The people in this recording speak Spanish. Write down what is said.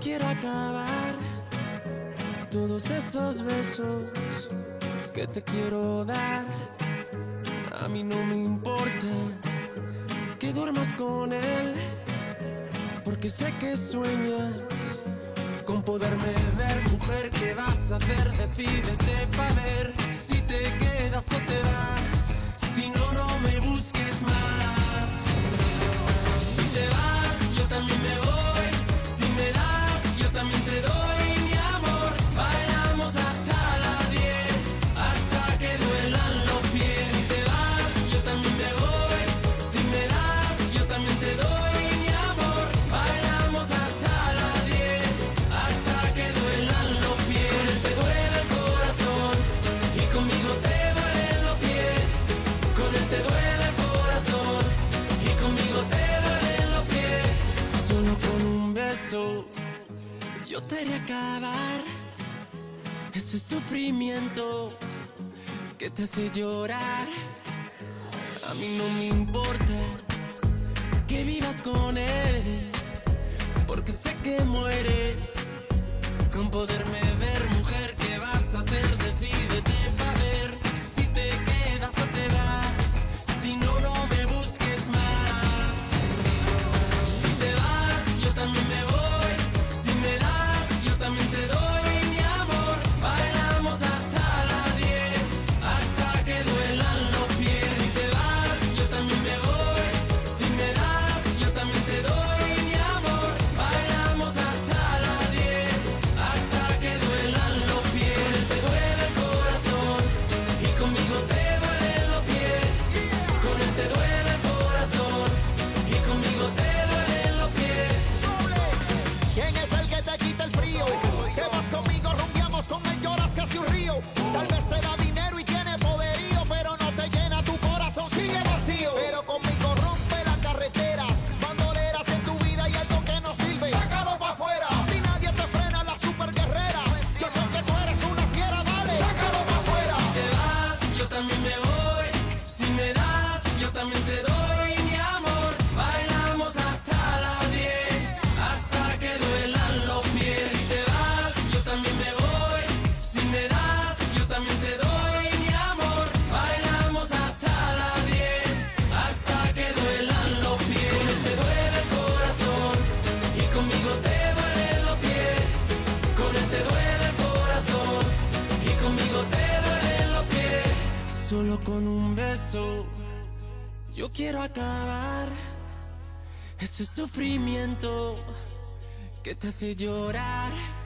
quiero acabar todos esos besos que te quiero dar. A mí no me importa que duermas con él, porque sé que sueñas con poderme ver. Mujer, ¿qué vas a hacer? Decídete pa' ver si te quedas o te vas. Si no, no me busques más. Si te vas, yo también me voy. Si me das, yo también te doy mi amor. Bailamos hasta las 10, hasta que duelan los pies. Si te vas, yo también me voy. Si me das, yo también te doy mi amor. Bailamos hasta las 10, hasta que duelan los pies. Te duele el corazón y conmigo te duelen los pies. Con él te duele el corazón y conmigo te duelen los pies. Solo con un beso yo te haré acabar ese sufrimiento que te hace llorar. A mí no me importa que vivas con él, porque sé que mueres con poderme ver. Mujer, ¿qué vas a hacer? Decídete pa' ver si te quedas o te vas. Si no, no me busques más. Si te vas, yo también me voy. Si me das, yo también te doy mi amor. Bailamos hasta las 10, hasta que duelan los pies. Si te vas, yo también me voy. Si me das, yo también te doy mi amor. Bailamos hasta las 10, hasta que duelan los pies. Te duele el corazón y conmigo te duelen los pies. Con él te duele el corazón y conmigo te duelen los pies. ¿Quién es el que te quita el frío? Que vas conmigo, rumbiamos con él, lloras casi un río. Tal vez te da dinero y tiene poderío, pero no te llena, tu corazón sigue vacío. Pero conmigo rompe la carretera, bandoleras en tu vida y algo que no sirve, sácalo pa' afuera. A ti nadie te frena, la super guerrera. Yo sé que tú eres una fiera, dale, sácalo pa' afuera. Si te vas, yo también me voy. Si me das, yo también te doy mi amor. Bailamos hasta las 10, hasta que duelan los pies. Si te vas, yo también me voy. Si me das, yo también te doy mi amor. Bailamos hasta las 10, hasta que duelan los pies. Te duele el corazón y conmigo te duelen los pies. Con él te duele el corazón y conmigo te duelen los pies. Solo con un beso yo quiero acabar ese sufrimiento que te hace llorar.